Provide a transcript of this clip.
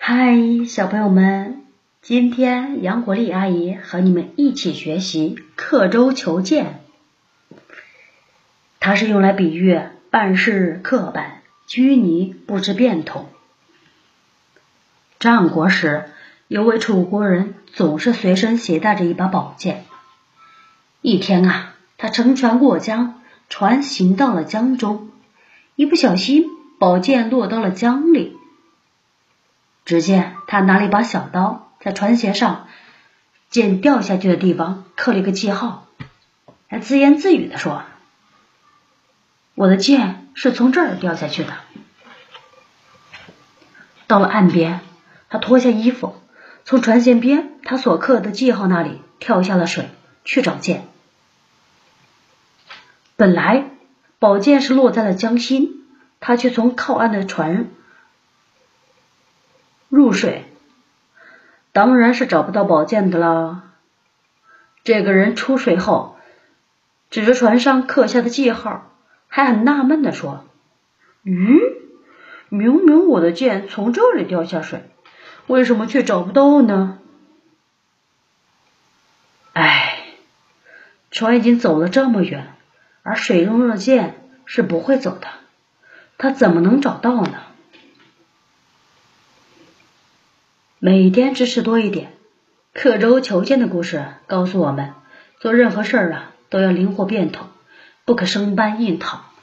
嗨，小朋友们，今天杨国丽阿姨和你们一起学习刻舟求剑。它是用来比喻办事刻板、拘泥不知变通。战国时，有位楚国人总是随身携带着一把宝剑。一天他乘船过江，船行到了江中，一不小心宝剑落到了江里。只见他拿了一把小刀，在船舷上剑掉下去的地方刻了一个记号，还自言自语地说：我的剑是从这儿掉下去的。到了岸边，他脱下衣服，从船舷边他所刻的记号那里跳下了水，去找剑。本来宝剑是落在了江心，他却从靠岸的船入水，当然是找不到宝剑的了。这个人出水后，指着船上刻下的记号，还很纳闷地说：明明我的剑从这里掉下水，为什么却找不到呢？船已经走了这么远，而水中的剑是不会走的，他怎么能找到呢？每天知识多一点，刻舟求剑的故事告诉我们，做任何事儿都要灵活变通，不可生搬硬套。